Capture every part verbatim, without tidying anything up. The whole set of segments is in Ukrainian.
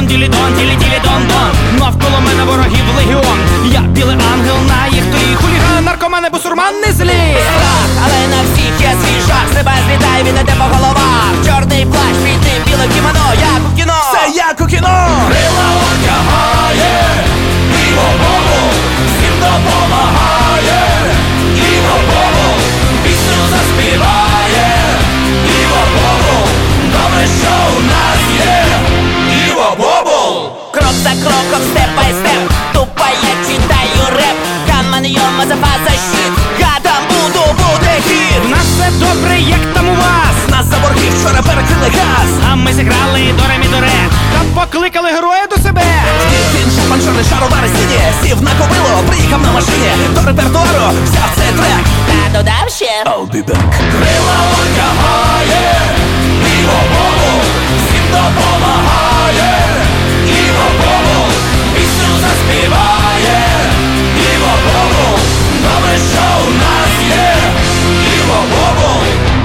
ділі-дон, ділі-ділі-дон-дон. Навколо мене ворогів легіон. Я білий ангел на їх тлі. Хулігани, наркомани, бусурман не злі. Страх, але на всіх є свій жах. З неба злітає, він іде по головах. Чорний плащ, під ним біле кімоно. Як у кіно, це як у кіно. Крила одягає, Іво Бобул всім допомагає. Іво Бобул пісню заспіває. Іво Бобул, добре, що у нас є. Іво Бобул. крок за кроком, степ бай степ. Тупо я читаю реп. Каман йома за фаза щит. Гадам буду, буде хіт. У нас все добре, як там у вас. Нас за борги вчора перекрили газ. А ми зіграли до ре мі до ре. Та покликали героя до себе. Він шапан, чорний шаровари сіні. Сів на кобило, приїхав на машині. До репертуару взяв цей трек. Та додав ще I'll be back. Крила одягає, Іво Бобул всім допомагає. Іво Бобул пісню заспіває. Іво Бобул, добре, що у нас є. Іво Бобул.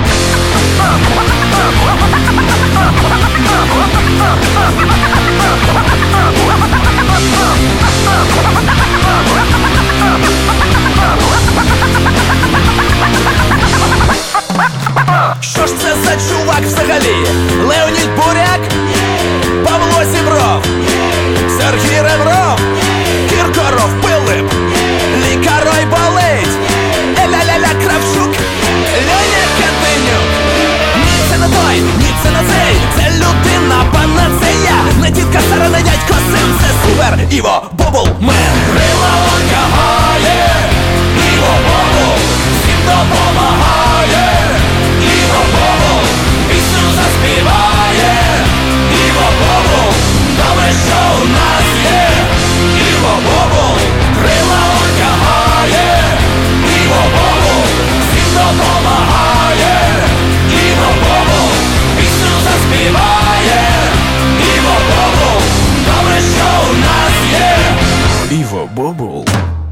Що ж це за чувак взагалі? Леонід Буряк? Павло Зібров? Сергій Ребров? Кіркоров, Пилип? Лікарой болить? Еля-ля-ля Кравчук? Леонід Катенюк? Ні, це не той, ні, це не цей. Це людина панацея. Не тітка Сара, не дядько Сем. Це супер Іво Бобул мен. Крила одягає, Іво Бобул всім допомагає. Іво Бобул пісню заспіває. Іво Бобул, добре, що у нас є. Іво Бобул, крила одягає. Іво Бобул всім допомагає. Іво Бобул пісню заспіває. Іво Бобул, добре, що у нас є. Іво Бобул.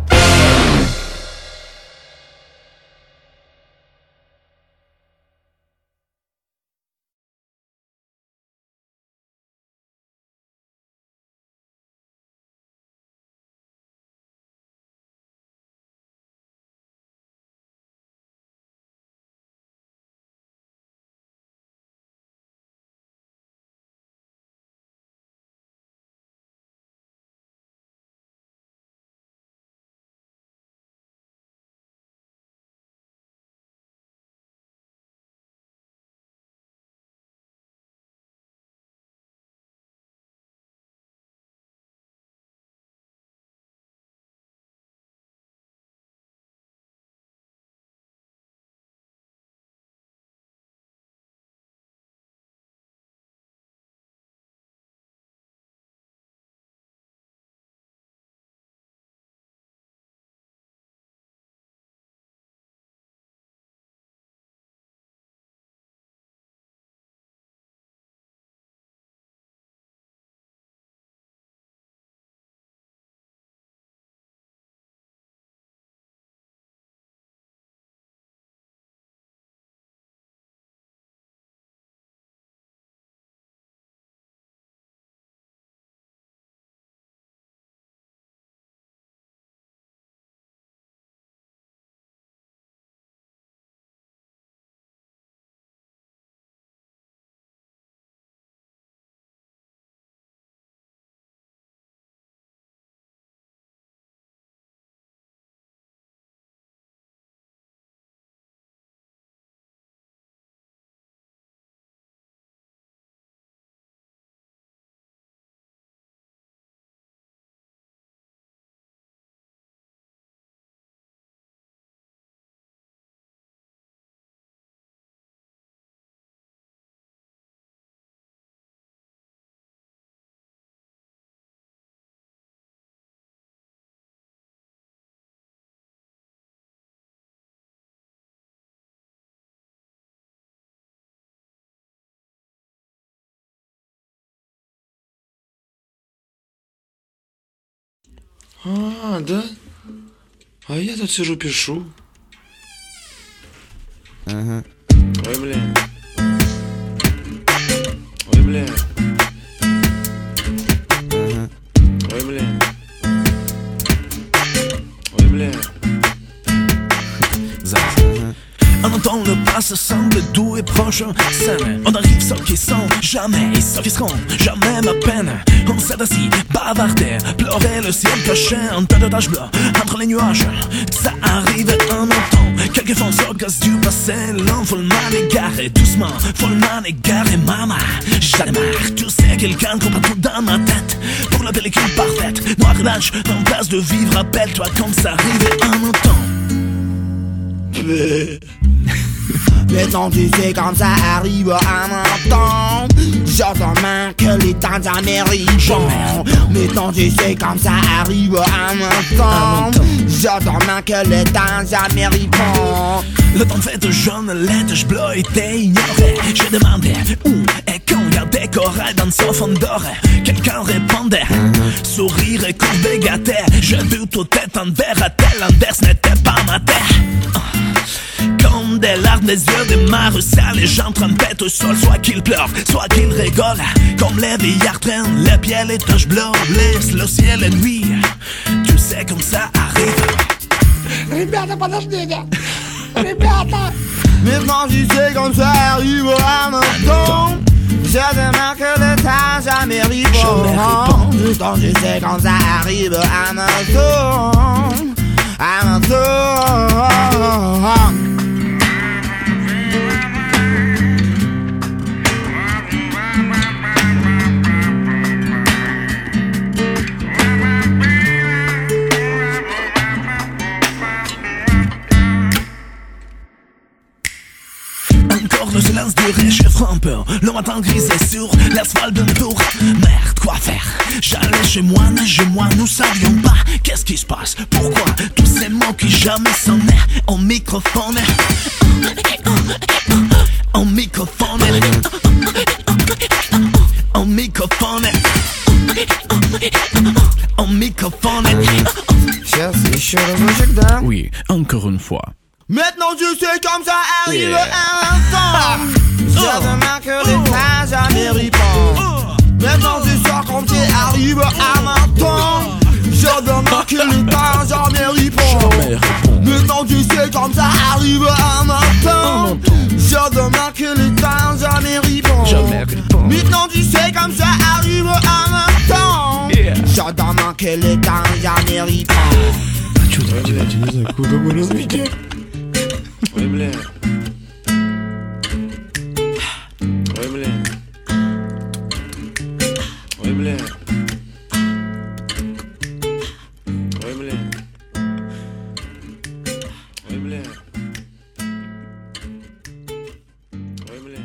А, да? А я тут сижу, пишу. Ага. Ой, бля. Ой, бля. les prochaines scènes. On arrive ceux qui sont jamais et ceux qui seront jamais ma peine. On s'est assis, bavardé, pleurer le ciel caché, un tas de taches bleues entre les nuages. Ça arrive un temps, quelques font sorgas du passé, l'homme follement égaré, doucement, follement égaré, maman. J'en ai marre, tu sais, quelqu'un comprend tout dans ma tête. Pour la pellicule parfaite, noir et blanche, en place de vivre, rappelle-toi comme ça arrive un temps. Maintenant tu sais comme ça arrive à mon temps. J'entends main que les temps américains. Maintenant tu sais comme ça arrive à mon temps. J'entends main que les temps américains. Le temps fait de jaune, lettres bleues était ignoré. J'ai demandé où et quand il y a des corails dans ce fond doré. Quelqu'un répondait, sourire et courbé gâté. J'ai vu tout est en verre à tel Anders n'était pas ma terre. Comme des larmes des yeux des mares sales, les gens trompettent au sol, soit qu'ils pleurent, soit qu'ils rigolent. Comme les vieillards traînent les pieds, les taches bleues, laissent le ciel et nuit. Tu sais comme ça arrive. Répète, подождите. Ребята. Maintenant tu sais comme ça arrive à mon temps. Je demande que le temps jamais répond. Maintenant tu sais comme ça arrive à mon temps. À mon temps. Encore le silence durait, j'ai frappé. Le matin gris est sur l'asphalte d'un tour. Merde, quoi faire? J'allais chez moi, chez moi, nous savions pas qu'est-ce qui se passe. Pourquoi tous ces mots qui jamais sonnaient en microphone, en microphone, en microphone, en microphone. Сейчас еще разочек, да? Oui, encore une fois. Maintenant tu sais comme ça arrive yeah. à l'instant. Je demande que les temps américains. Maintenant tu sais comme ça arrive à l'instant. Je demande que les temps américains. Maintenant tu sais comme ça arrive à l'instant. Je demande que les temps américains. Maintenant tu sais comme ça arrive à l'instant. Je demande que les temps américains. Ой, бля. Ой, бля. Ой, бля. Ой, бля. Ой, бля. Ой, бля.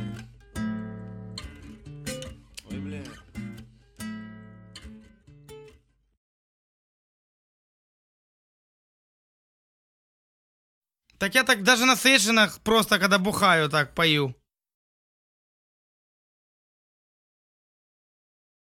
Ой, бля. Так я так даже на сессионах просто, когда бухаю, так пою.